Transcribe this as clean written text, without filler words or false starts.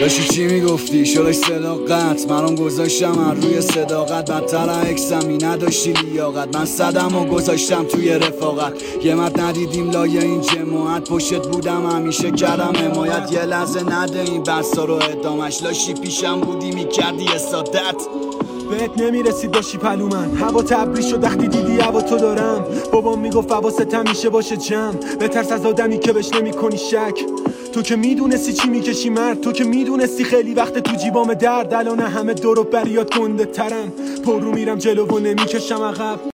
داشتی چی میگفتی؟ شلش صداقت منم گذاشتم من روی صداقت. بدتر اکسمی نداشتی لیاقت. من صدم و گذاشتم توی رفاقت. یه مد ندیدیم لایه این جماعت. پشت بودم همیشه کردم حمایت. یه لحظه نده این بسا رو ادامش. لاشی پیشم بودی میکردی اسادت. بهت نمیرسید داشتی پلومن. هوا تبریز شد وقتی دیدی هوا تو دارم. بابام میگفت حواست همیشه باشه جمع. بترس از آدمی که بهش نمیکنی شک. تو که میدونستی چی میکشی مرد. تو که میدونستی خیلی وقت تو جیبام درد. الان همه دور و بریات گنده ترم. پر رو میرم جلو و نمیکشم عقب.